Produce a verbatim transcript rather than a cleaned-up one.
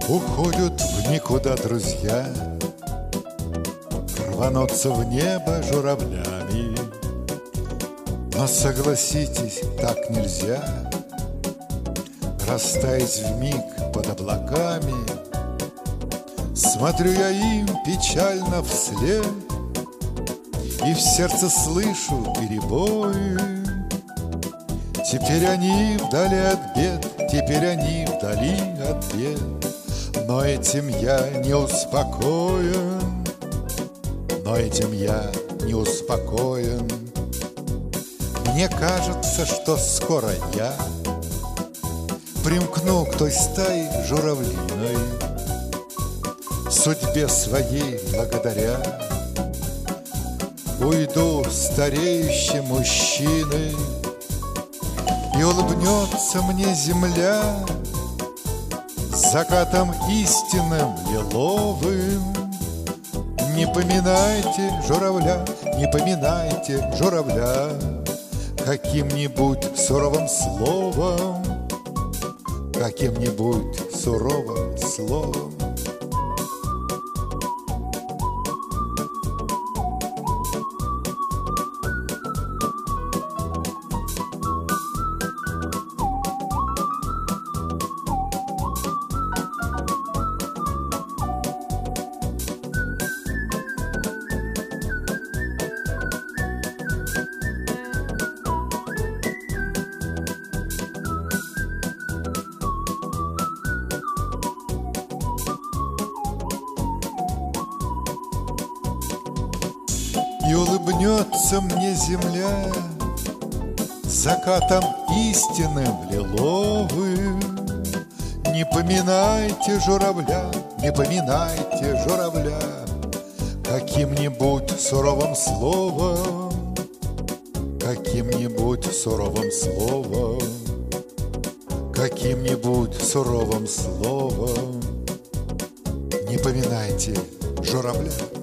Уходят в никуда друзья, рванутся в небо журавлями. Но согласитесь, так нельзя растаять вмиг под облаками. Смотрю я им печально вслед, и в сердце слышу перебои. Теперь они вдали от бед, теперь они вдали от бед. Но этим я не успокоен, но этим я не успокоен. Мне кажется, что скоро я примкну к той стае журавлиной, судьбе своей благодаря. Уйду стареющим мужчиной, и улыбнется мне земля закатом истинным лиловым. Не поминайте журавля, не поминайте журавля каким-нибудь суровым словом, каким-нибудь суровым словом. И улыбнется мне земля закатом истинным лиловым. Не поминайте журавля, не поминайте журавля каким-нибудь суровым словом, каким-нибудь суровым словом, каким-нибудь суровым словом. Не поминайте журавля.